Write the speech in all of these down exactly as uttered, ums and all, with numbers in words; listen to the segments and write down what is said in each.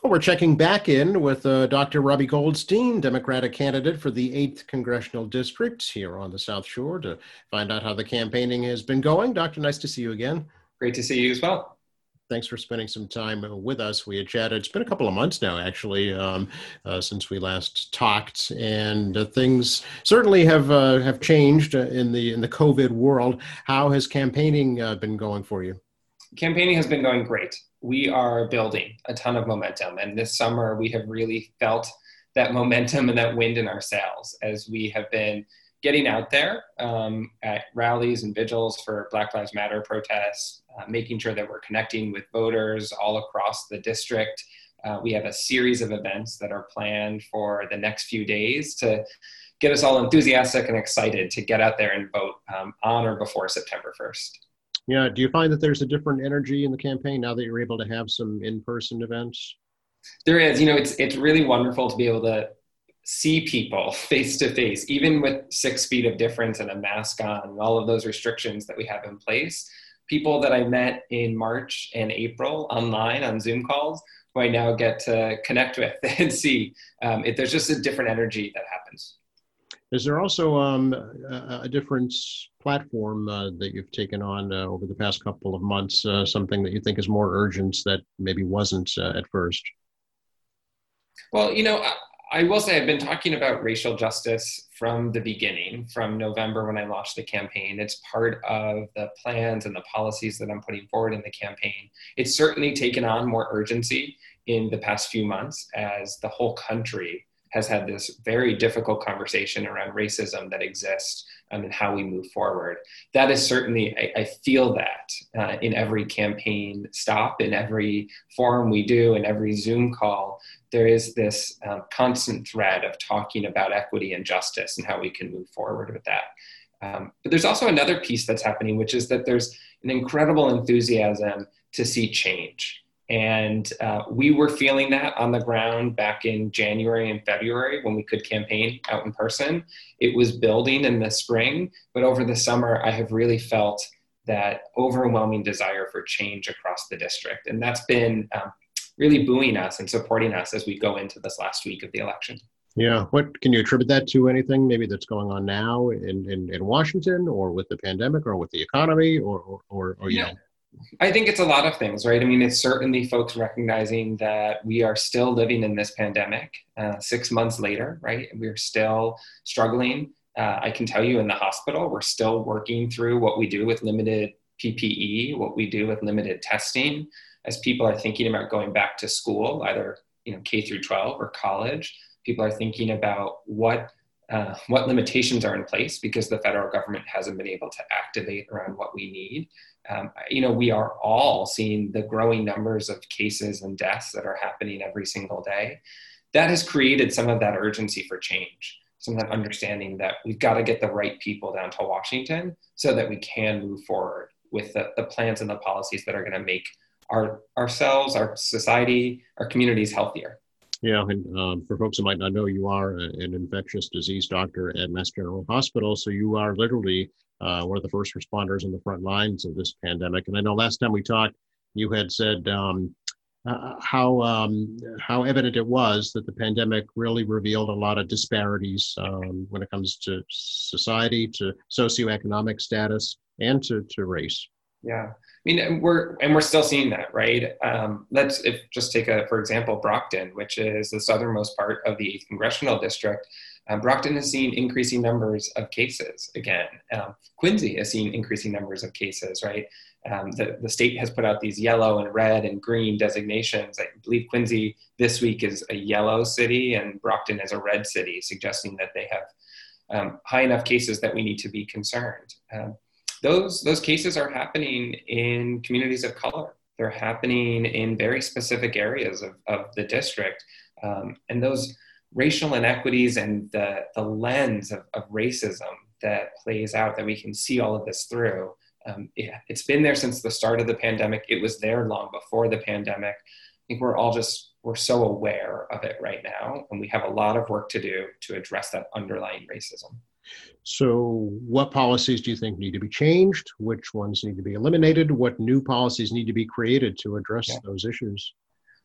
Well, we're checking back in with uh, Doctor Robbie Goldstein, Democratic candidate for the eighth Congressional District here on the South Shore, to find out how the campaigning has been going. Doctor, nice to see you again. Great to see you as well. Thanks for spending some time uh, with us. We had chatted. It's been a couple of months now, actually, um, uh, since we last talked, and uh, things certainly have uh, have changed uh, in the in the COVID world. How has campaigning uh, been going for you? Campaigning has been going great. We are building a ton of momentum, and this summer we have really felt that momentum and that wind in our sails as we have been getting out there um, at rallies and vigils for Black Lives Matter protests, uh, making sure that we're connecting with voters all across the district. Uh, we have a series of events that are planned for the next few days to get us all enthusiastic and excited to get out there and vote um, on or before September first. Yeah, do you find that there's a different energy in the campaign now that you're able to have some in-person events? There is. You know, it's it's really wonderful to be able to see people face to face, even with six feet of difference and a mask on and all of those restrictions that we have in place. People that I met in March and April online on Zoom calls, who I now get to connect with and see. Um, it, there's just a different energy that happens. Is there also um, a, a different platform uh, that you've taken on uh, over the past couple of months, uh, something that you think is more urgent that maybe wasn't uh, at first? Well, you know, I, I will say I've been talking about racial justice from the beginning, from November when I launched the campaign. It's part of the plans and the policies that I'm putting forward in the campaign. It's certainly taken on more urgency in the past few months as the whole country has had this very difficult conversation around racism that exists um, and how we move forward. That is certainly, I, I feel that uh, in every campaign stop, in every forum we do, in every Zoom call, there is this um, constant thread of talking about equity and justice and how we can move forward with that. Um, but there's also another piece that's happening, which is that there's an incredible enthusiasm to see change. And uh, we were feeling that on the ground back in January and February when we could campaign out in person. It was building in the spring, but over the summer, I have really felt that overwhelming desire for change across the district. And that's been um, really buoying us and supporting us as we go into this last week of the election. Yeah. What can you attribute that to? Anything maybe that's going on now in, in, in Washington, or with the pandemic, or with the economy, or, or, or, or you Yeah. know? I think it's a lot of things, right? I mean, it's certainly folks recognizing that we are still living in this pandemic uh, six months later, right? We're still struggling. Uh, I can tell you in the hospital, we're still working through what we do with limited P P E, what we do with limited testing, as people are thinking about going back to school, either you know K through twelve or college. People are thinking about what uh, what limitations are in place because the federal government hasn't been able to activate around what we need. Um, you know, we are all seeing the growing numbers of cases and deaths that are happening every single day. That has created some of that urgency for change, some of that understanding that we've got to get the right people down to Washington so that we can move forward with the, the plans and the policies that are going to make our ourselves, our society, our communities healthier. Yeah, and um, for folks who might not know, you are a, an infectious disease doctor at Mass General Hospital, so you are literally uh, one of the first responders in the front lines of this pandemic. And I know last time we talked, you had said um, uh, how um, how evident it was that the pandemic really revealed a lot of disparities um, when it comes to society, to socioeconomic status, and to, to race. Yeah, I mean, and we're and we're still seeing that, right? Um, let's if just take a for example, Brockton, which is the southernmost part of the eighth congressional district. Um, Brockton has seen increasing numbers of cases again. Um, Quincy has seen increasing numbers of cases, right? Um, the the state has put out these yellow and red and green designations. I believe Quincy this week is a yellow city and Brockton is a red city, suggesting that they have um, high enough cases that we need to be concerned. Um, Those, those cases are happening in communities of color. They're happening in very specific areas of, of the district. Um, and those racial inequities and the, the lens of, of racism that plays out, that we can see all of this through, um, it, it's been there since the start of the pandemic. It was there long before the pandemic. I think we're all just, we're so aware of it right now. And we have a lot of work to do to address that underlying racism. So what policies do you think need to be changed? Which ones need to be eliminated? What new policies need to be created to address Yeah. those issues?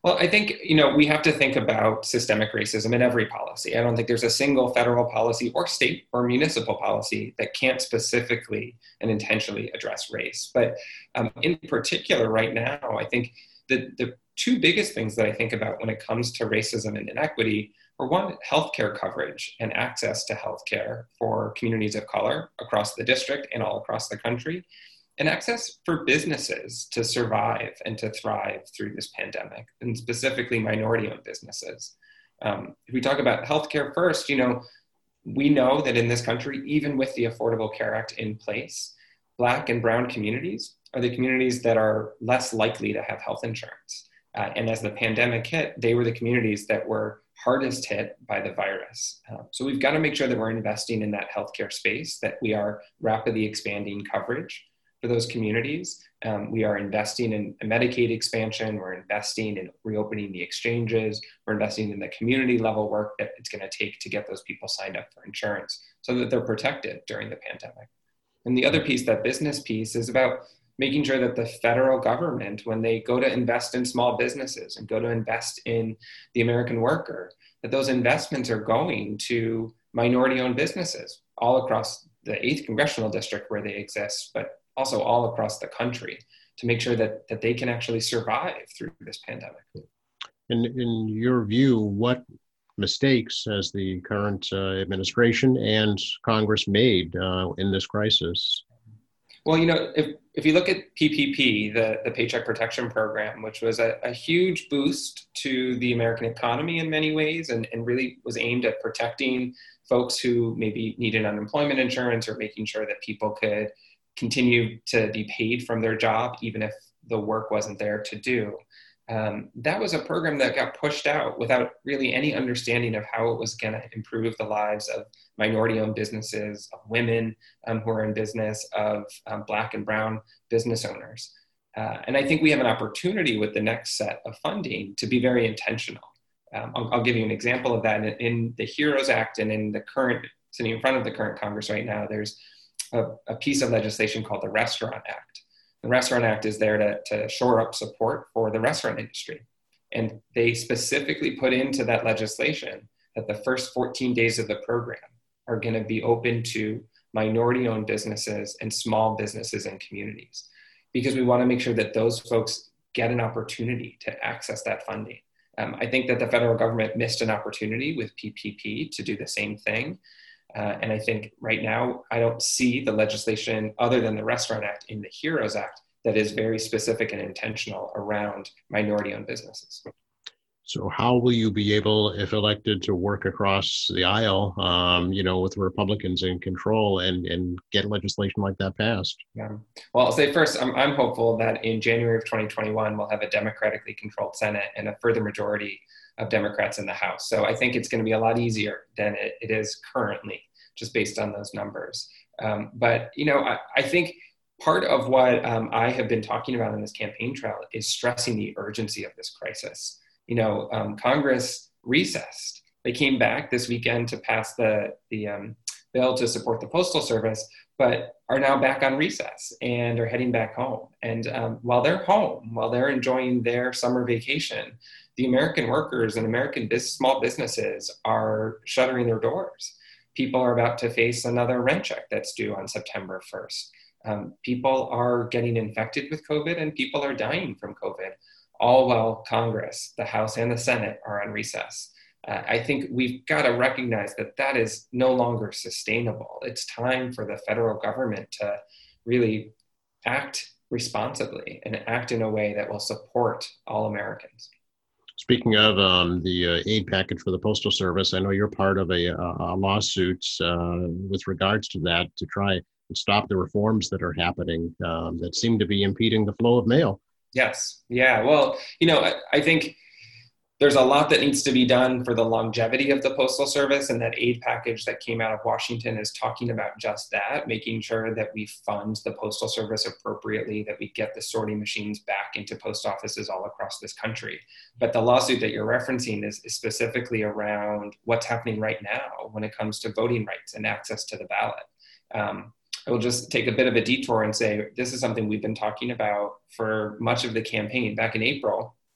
Well, I think, you know, we have to think about systemic racism in every policy. I don't think there's a single federal policy or state or municipal policy that can't specifically and intentionally address race. But um, in particular, right now, I think the, the two biggest things that I think about when it comes to racism and inequity are, one, healthcare coverage and access to healthcare for communities of color across the district and all across the country, and access for businesses to survive and to thrive through this pandemic, and specifically minority-owned businesses. Um, if we talk about healthcare first, you know, we know that in this country, even with the Affordable Care Act in place, Black and brown communities are the communities that are less likely to have health insurance. Uh, and as the pandemic hit, they were the communities that were hardest hit by the virus. Uh, so we've got to make sure that we're investing in that healthcare space, that we are rapidly expanding coverage for those communities. Um, we are investing in Medicaid expansion. We're investing in reopening the exchanges. We're investing in the community level work that it's going to take to get those people signed up for insurance so that they're protected during the pandemic. And the other piece, that business piece, is about making sure that the federal government, when they go to invest in small businesses and go to invest in the American worker, that those investments are going to minority-owned businesses all across the eighth congressional district where they exist, but also all across the country, to make sure that, that they can actually survive through this pandemic. In, in your view, what mistakes has the current uh, administration and Congress made uh, in this crisis? Well, you know, if, if you look at P P P, the, the Paycheck Protection Program, which was a, a huge boost to the American economy in many ways, and, and really was aimed at protecting folks who maybe needed unemployment insurance, or making sure that people could continue to be paid from their job, even if the work wasn't there to do. Um, that was a program that got pushed out without really any understanding of how it was going to improve the lives of minority-owned businesses, of women um, who are in business, of um, Black and brown business owners. Uh, and I think we have an opportunity with the next set of funding to be very intentional. Um, I'll, I'll give you an example of that. In, in the HEROES Act and in the current, sitting in front of the current Congress right now, there's a, a piece of legislation called the Restaurant Act. The Restaurant Act is there to, to shore up support for the restaurant industry. And they specifically put into that legislation that the first fourteen days of the program are going to be open to minority-owned businesses and small businesses and communities, because we want to make sure that those folks get an opportunity to access that funding. Um, I think that the federal government missed an opportunity with P P P to do the same thing. Uh, and I think right now, I don't see the legislation other than the Restaurant Act in the HEROES Act that is very specific and intentional around minority-owned businesses. So how will you be able, if elected, to work across the aisle, um, you know, with Republicans in control and, and get legislation like that passed? Yeah. Well, I'll say first, I'm, I'm hopeful that in January of twenty twenty-one, we'll have a democratically controlled Senate and a further majority of Democrats in the House. So I think it's going to be a lot easier than it, it is currently, just based on those numbers. Um, but, you know, I, I think part of what um, I have been talking about in this campaign trail is stressing the urgency of this crisis. You know, um, Congress recessed. They came back this weekend to pass the, the um, bill to support the Postal Service, but are now back on recess and are heading back home. And um, while they're home, while they're enjoying their summer vacation, the American workers and American biz- small businesses are shuttering their doors. People are about to face another rent check that's due on September first. Um, people are getting infected with COVID and people are dying from COVID, all while Congress, the House and the Senate are on recess. Uh, I think we've got to recognize that that is no longer sustainable. It's time for the federal government to really act responsibly and act in a way that will support all Americans. Speaking of um, the uh, aid package for the Postal Service, I know you're part of a, a lawsuit uh, with regards to that to try and stop the reforms that are happening um, that seem to be impeding the flow of mail. Yes. Yeah. Well, you know, I, I think there's a lot that needs to be done for the longevity of the Postal Service, and that aid package that came out of Washington is talking about just that, making sure that we fund the Postal Service appropriately, that we get the sorting machines back into post offices all across this country. But the lawsuit that you're referencing is, is specifically around what's happening right now when it comes to voting rights and access to the ballot. Um, I will just take a bit of a detour and say this is something we've been talking about for much of the campaign. Back in April,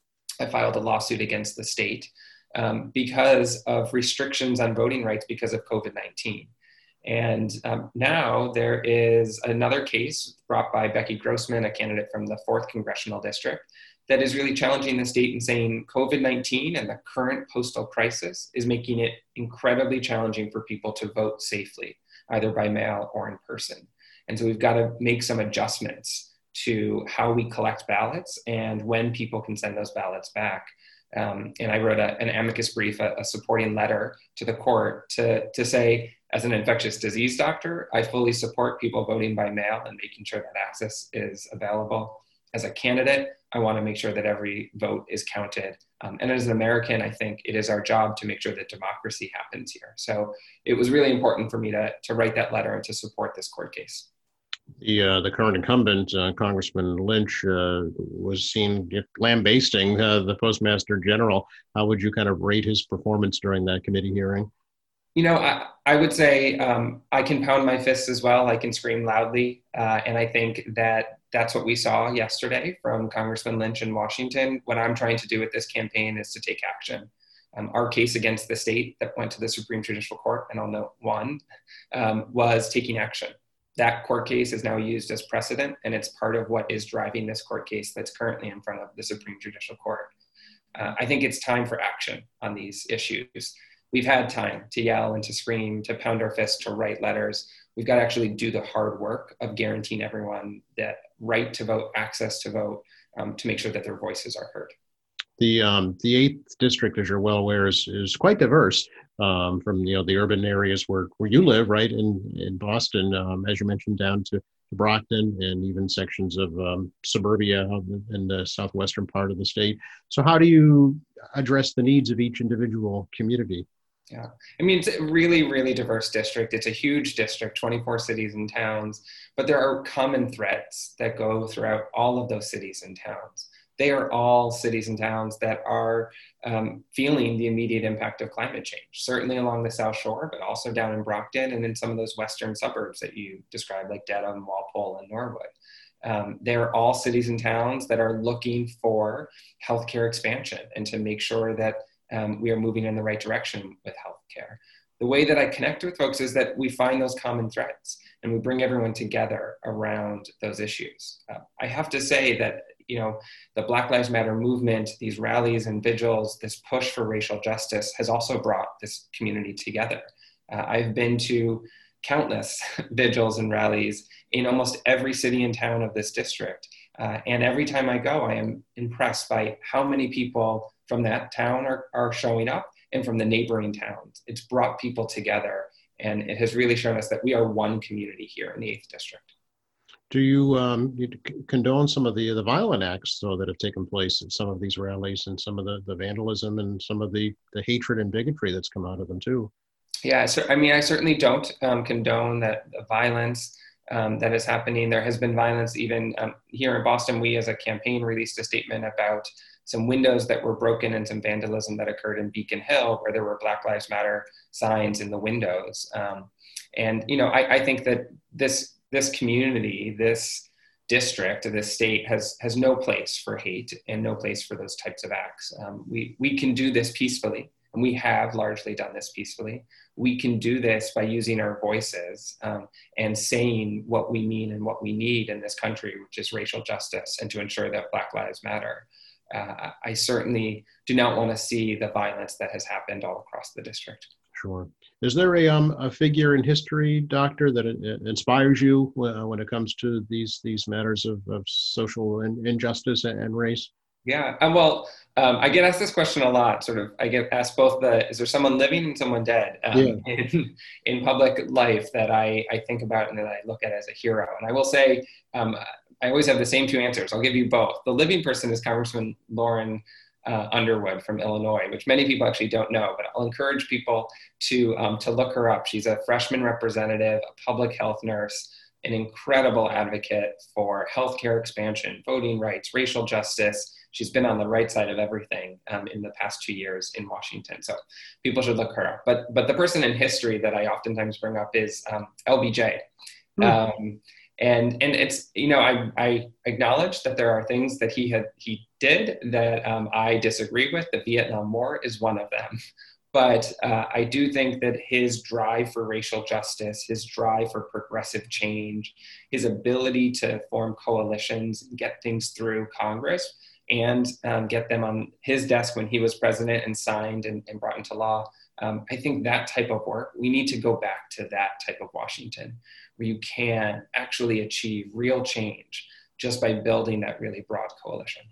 I filed a lawsuit against the state um, because of restrictions on voting rights because of COVID nineteen. And um, now there is another case brought by Becky Grossman, a candidate from the fourth Congressional District, that is really challenging the state and saying COVID nineteen and the current postal crisis is making it incredibly challenging for people to vote safely, either by mail or in person. And so we've got to make some adjustments to how we collect ballots and when people can send those ballots back. Um, and I wrote a, an amicus brief, a, a supporting letter to the court to, to say, as an infectious disease doctor, I fully support people voting by mail and making sure that access is available. As a candidate, I want to make sure that every vote is counted. Um, and as an American, I think it is our job to make sure that democracy happens here. So it was really important for me to, to write that letter and to support this court case. The uh, the current incumbent, uh, Congressman Lynch, uh, was seen lambasting uh, the Postmaster General. How would you kind of rate his performance during that committee hearing? You know, I, I would say um, I can pound my fists as well. I can scream loudly. Uh, and I think that that's what we saw yesterday from Congressman Lynch in Washington. What I'm trying to do with this campaign is to take action. Um, our case against the state that went to the Supreme Judicial Court, and I'll note one, um, was taking action. That court case is now used as precedent, and it's part of what is driving this court case that's currently in front of the Supreme Judicial Court. Uh, I think it's time for action on these issues. We've had time to yell and to scream, to pound our fists, to write letters. We've got to actually do the hard work of guaranteeing everyone that right to vote, access to vote, um, to make sure that their voices are heard. The um, the eighth district, as you're well aware, is, is quite diverse um, from you know the urban areas where, where you live, right in in Boston, um, as you mentioned, down to, to Brockton and even sections of um, suburbia in the southwestern part of the state. So how do you address the needs of each individual community? Yeah, I mean, it's a really, really diverse district. It's a huge district, twenty-four cities and towns, but there are common threads that go throughout all of those cities and towns. They are all cities and towns that are um, feeling the immediate impact of climate change, certainly along the South Shore, but also down in Brockton and in some of those western suburbs that you described, like Dedham, Walpole, and Norwood. Um, they're all cities and towns that are looking for healthcare expansion and to make sure that um, we are moving in the right direction with healthcare. The way that I connect with folks is that we find those common threads and we bring everyone together around those issues. Uh, I have to say that, you know, the Black Lives Matter movement, these rallies and vigils, this push for racial justice has also brought this community together. Uh, I've been to countless vigils and rallies in almost every city and town of this district. Uh, and every time I go, I am impressed by how many people from that town are, are showing up and from the neighboring towns. It's brought people together, and it has really shown us that we are one community here in the eighth district. Do you, um, you condone some of the the violent acts though that have taken place at some of these rallies and some of the, the vandalism and some of the, the hatred and bigotry that's come out of them too? Yeah, so, I mean, I certainly don't um, condone that the violence um, that is happening. There has been violence even um, here in Boston. We as a campaign released a statement about some windows that were broken and some vandalism that occurred in Beacon Hill where there were Black Lives Matter signs in the windows. Um, and, you know, I, I think that this this community, this district, this state has has no place for hate and no place for those types of acts. Um, we, we can do this peacefully, and we have largely done this peacefully. We can do this by using our voices um, and saying what we mean and what we need in this country, which is racial justice and to ensure that Black Lives Matter. Uh, I certainly do not want to see the violence that has happened all across the district. Sure. Is there a um a figure in history, Doctor, that it, it inspires you uh, when it comes to these these matters of, of social in, injustice and, and race? Yeah, um, well, um, I get asked this question a lot. Sort of, I get asked both the is there someone living and someone dead um, yeah. in in public life that I I think about and that I look at as a hero. And I will say, um, I always have the same two answers. I'll give you both. The living person is Congressman Lauren uh, Underwood from Illinois, which many people actually don't know, but I'll encourage people to, um, to look her up. She's a freshman representative, a public health nurse, an incredible advocate for healthcare expansion, voting rights, racial justice. She's been on the right side of everything um, in the past two years in Washington. So people should look her up. But, but the person in history that I oftentimes bring up is um, L B J. Mm. Um, And and it's, you know, I, I acknowledge that there are things that he had he did that um, I disagree with. The Vietnam War is one of them. But uh, I do think that his drive for racial justice, his drive for progressive change, his ability to form coalitions, get things through Congress, and um, get them on his desk when he was president and signed and, and brought into law. Um, I think that type of work, we need to go back to that type of Washington, where you can actually achieve real change just by building that really broad coalition.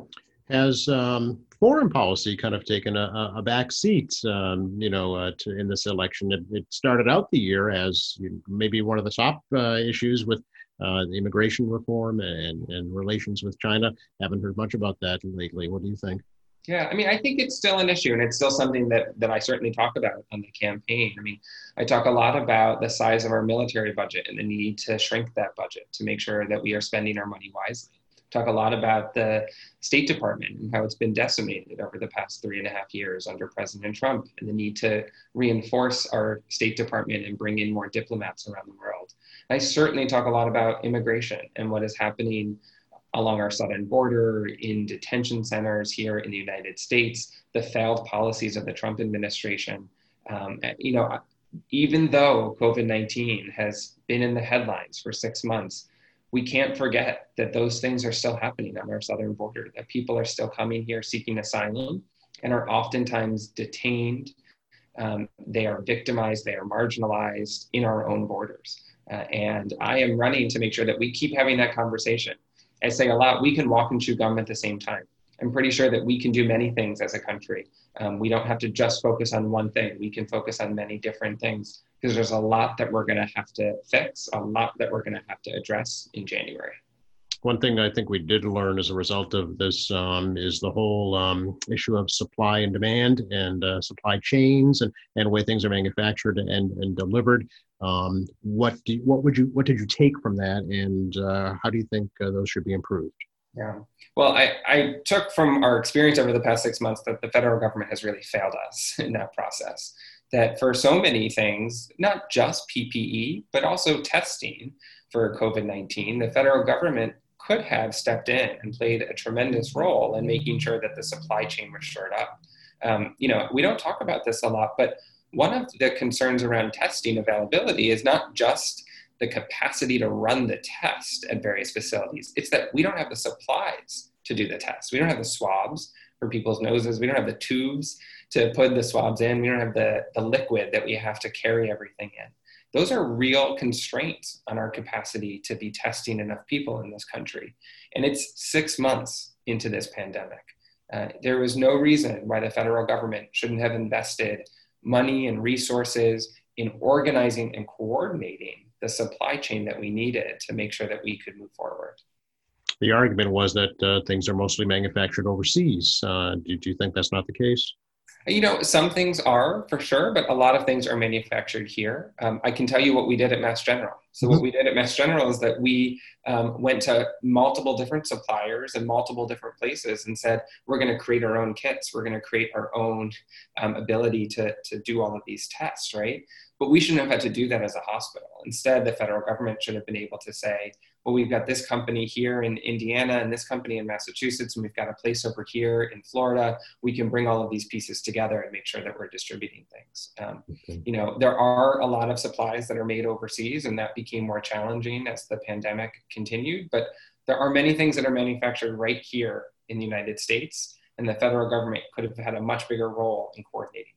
Has um, foreign policy kind of taken a, a back seat, um, you know, uh, to, in this election? It, it started out the year as maybe one of the top uh, issues with uh, the immigration reform and, and relations with China. Haven't heard much about that lately. What do you think? Yeah, I mean, I think it's still an issue, and it's still something that, that I certainly talk about on the campaign. I mean, I talk a lot about the size of our military budget and the need to shrink that budget to make sure that we are spending our money wisely. Talk a lot about the State Department and how it's been decimated over the past three and a half years under President Trump, and the need to reinforce our State Department and bring in more diplomats around the world. I certainly talk a lot about immigration and what is happening along our southern border, in detention centers here in the United States, the failed policies of the Trump administration. Um, you know, even though COVID nineteen has been in the headlines for six months, we can't forget that those things are still happening on our southern border, that people are still coming here seeking asylum and are oftentimes detained. Um, they are victimized, they are marginalized in our own borders. Uh, and I am running to make sure that we keep having that conversation. I say a lot, we can walk and chew gum at the same time. I'm pretty sure that we can do many things as a country. Um, we don't have to just focus on one thing. We can focus on many different things, because there's a lot that we're gonna have to fix, a lot that we're gonna have to address in January. One thing I think we did learn as a result of this um, is the whole um, issue of supply and demand and uh, supply chains and, and the way things are manufactured and, and delivered. Um, what do you, what would you what did you take from that, and uh, how do you think uh, those should be improved? Yeah, well, I, I took from our experience over the past six months that the federal government has really failed us in that process. That for so many things, not just P P E, but also testing for COVID nineteen, the federal government could have stepped in and played a tremendous role in making sure that the supply chain was shored up. Um, you know, we don't talk about this a lot, but one of the concerns around testing availability is not just the capacity to run the test at various facilities. It's that we don't have the supplies to do the test. We don't have the swabs for people's noses. We don't have the tubes to put the swabs in. We don't have the, the liquid that we have to carry everything in. Those are real constraints on our capacity to be testing enough people in this country. And it's six months into this pandemic. Uh, there was no reason why the federal government shouldn't have invested money and resources in organizing and coordinating the supply chain that we needed to make sure that we could move forward. The argument was that uh, things are mostly manufactured overseas. Uh, do, do you think that's not the case? You know, some things are for sure, but a lot of things are manufactured here. Um, I can tell you what we did at Mass General. So mm-hmm. what we did at Mass General is that we um, went to multiple different suppliers and multiple different places and said, we're going to create our own kits. We're going to create our own um, ability to, to do all of these tests, right? But we shouldn't have had to do that as a hospital. Instead, the federal government should have been able to say, well, we've got this company here in Indiana and this company in Massachusetts, and we've got a place over here in Florida. We can bring all of these pieces together and make sure that we're distributing things. Um, okay. You know, there are a lot of supplies that are made overseas, and that became more challenging as the pandemic continued. But there are many things that are manufactured right here in the United States, and the federal government could have had a much bigger role in coordinating.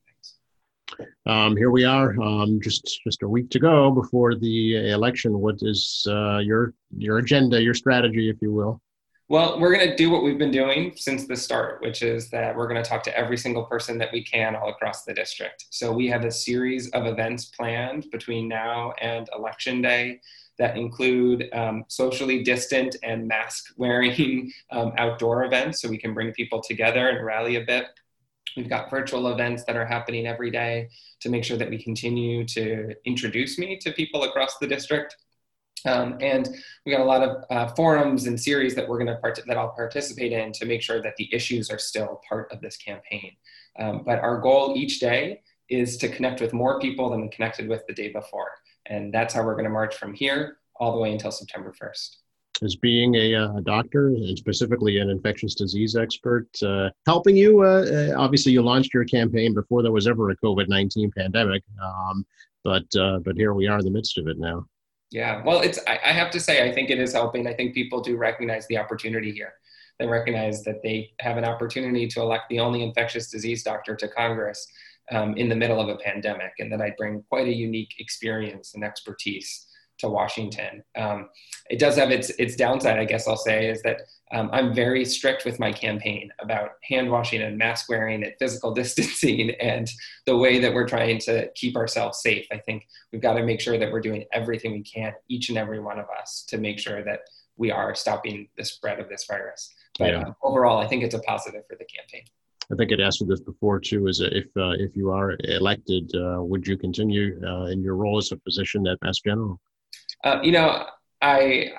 Um, here we are, um, just just a week to go before the election. What is uh, your your agenda, your strategy, if you will? Well, we're going to do what we've been doing since the start, which is that we're going to talk to every single person that we can all across the district. So we have a series of events planned between now and Election Day that include um, socially distant and mask-wearing um, outdoor events, so we can bring people together and rally a bit. We've got virtual events that are happening every day to make sure that we continue to introduce me to people across the district. Um, and we got a lot of uh, forums and series that we're going to part- that I'll participate in to make sure that the issues are still part of this campaign. Um, but our goal each day is to connect with more people than we connected with the day before. And that's how we're going to march from here all the way until September first. Is being a, a doctor, and specifically an infectious disease expert, uh, helping you? Uh, uh, obviously, you launched your campaign before there was ever a COVID nineteen pandemic, um, but uh, but here we are in the midst of it now. Yeah, well, it's I, I have to say, I think it is helping. I think people do recognize the opportunity here. They recognize that they have an opportunity to elect the only infectious disease doctor to Congress um, in the middle of a pandemic, and that I bring quite a unique experience and expertise to Washington. Um, it does have its its downside, I guess I'll say, is that um, I'm very strict with my campaign about hand washing and mask wearing and physical distancing and the way that we're trying to keep ourselves safe. I think we've got to make sure that we're doing everything we can, each and every one of us, to make sure that we are stopping the spread of this virus. But yeah. uh, overall, I think it's a positive for the campaign. I think I'd asked you this before too, is if uh, if you are elected, uh, would you continue uh, in your role as a physician at Mass General? Uh, you know, I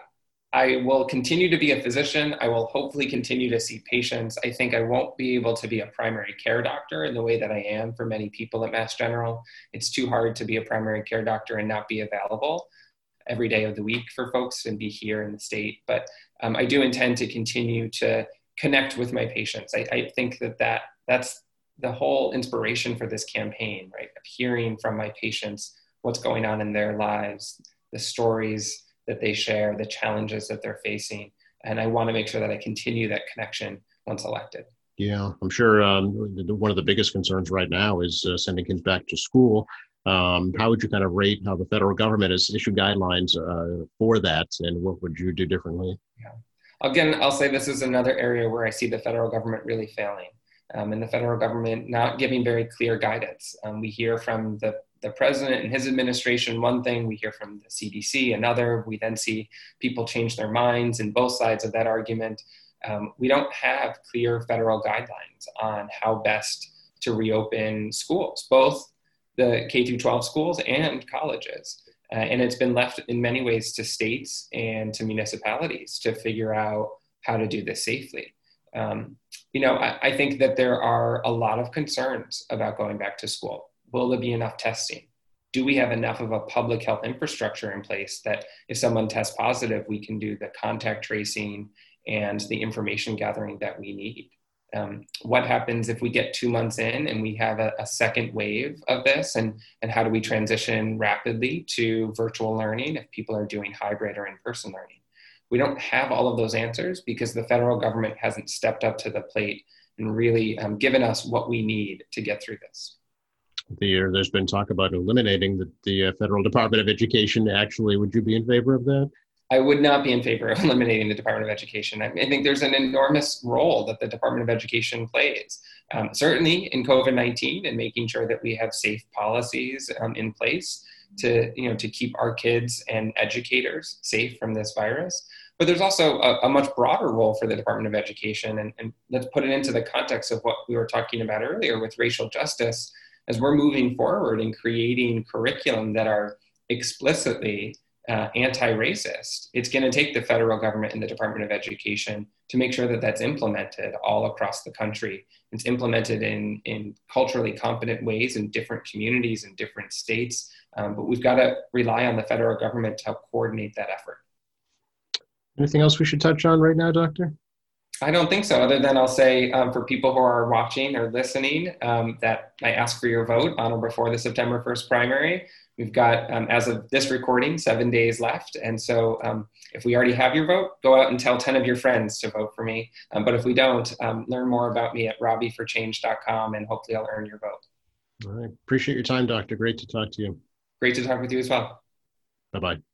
I will continue to be a physician. I will hopefully continue to see patients. I think I won't be able to be a primary care doctor in the way that I am for many people at Mass General. It's too hard to be a primary care doctor and not be available every day of the week for folks and be here in the state. But um, I do intend to continue to connect with my patients. I, I think that, that that's the whole inspiration for this campaign, right? Of hearing from my patients what's going on in their lives, the stories that they share, the challenges that they're facing. And I want to make sure that I continue that connection once elected. Yeah, I'm sure um, one of the biggest concerns right now is uh, sending kids back to school. Um, how would you kind of rate how the federal government has issued guidelines uh, for that, and what would you do differently? Yeah. Again, I'll say this is another area where I see the federal government really failing, um, and the federal government not giving very clear guidance. Um, we hear from the, the president and his administration one thing, we hear from the C D C another, we then see people change their minds in both sides of that argument. Um, we don't have clear federal guidelines on how best to reopen schools, both the K through twelve schools and colleges. Uh, and it's been left in many ways to states and to municipalities to figure out how to do this safely. Um, you know, I, I think that there are a lot of concerns about going back to school. Will there be enough testing? Do we have enough of a public health infrastructure in place that if someone tests positive, we can do the contact tracing and the information gathering that we need? Um, what happens if we get two months in and we have a, a second wave of this, and, and how do we transition rapidly to virtual learning if people are doing hybrid or in-person learning? We don't have all of those answers because the federal government hasn't stepped up to the plate and really um, given us what we need to get through this. The, there's been talk about eliminating the, the uh, Federal Department of Education. Actually, would you be in favor of that? I would not be in favor of eliminating the Department of Education. I, I think there's an enormous role that the Department of Education plays, um, certainly in COVID nineteen and making sure that we have safe policies um, in place to, you know, to keep our kids and educators safe from this virus. But there's also a, a much broader role for the Department of Education. And, and let's put it into the context of what we were talking about earlier with racial justice. As we're moving forward and creating curriculum that are explicitly Uh, anti-racist, it's going to take the federal government and the Department of Education to make sure that that's implemented all across the country. It's implemented in, in culturally competent ways in different communities and different states, um, but we've got to rely on the federal government to help coordinate that effort. Anything else we should touch on right now, Doctor? I don't think so, other than I'll say um, for people who are watching or listening um, that I ask for your vote on or before the September first primary. We've got, um, as of this recording, seven days left. And so um, if we already have your vote, go out and tell ten of your friends to vote for me. Um, but if we don't, um, learn more about me at robbie for change dot com, and hopefully I'll earn your vote. All right. Appreciate your time, Doctor. Great to talk to you. Great to talk with you as well. Bye-bye.